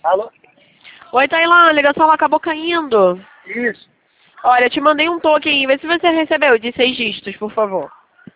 Alô? Oi, Tailan, a ligação acabou caindo. Isso. Olha, eu te mandei um token, vê se você recebeu, de 6 dígitos, por favor.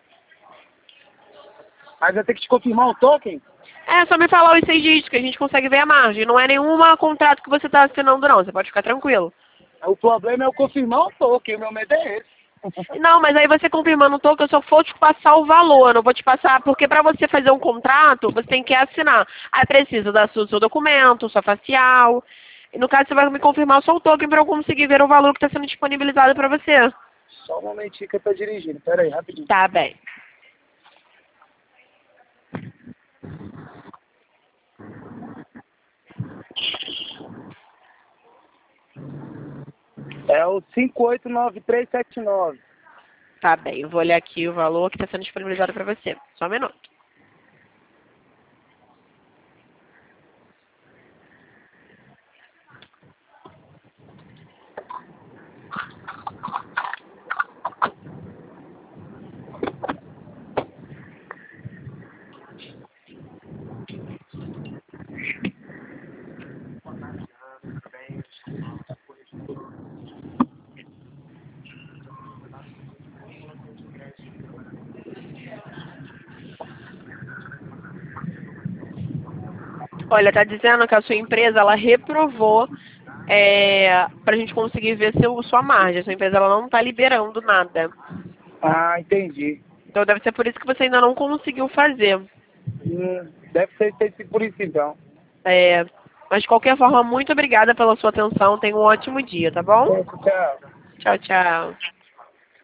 Mas eu tenho que te confirmar o token? É, só me falar os 6 dígitos, que a gente consegue ver a margem. Não é nenhum contrato que você está assinando, não. Você pode ficar tranquilo. O problema é eu confirmar o token, o meu medo é esse. Não, mas aí você confirmando o token, eu só vou te passar o valor. Eu não vou te passar, porque para você fazer um contrato, você tem que assinar. Aí precisa da seu documento, sua facial. E no caso, você vai me confirmar só o token para eu conseguir ver o valor que está sendo disponibilizado para você. Só um momentinho que eu tô dirigindo. Pera aí, rapidinho. Tá bem. É o 589379. Tá bem, eu vou olhar aqui o valor que está sendo disponibilizado para você. Só um minuto. Olha, tá dizendo que a sua empresa, ela reprovou pra gente conseguir ver sua margem. A sua empresa, ela não tá liberando nada. Ah, entendi. Então deve ser por isso que você ainda não conseguiu fazer. Deve ser por isso então. É, mas de qualquer forma, muito obrigada pela sua atenção. Tenha um ótimo dia, tá bom? Tchau. Tchau, tchau.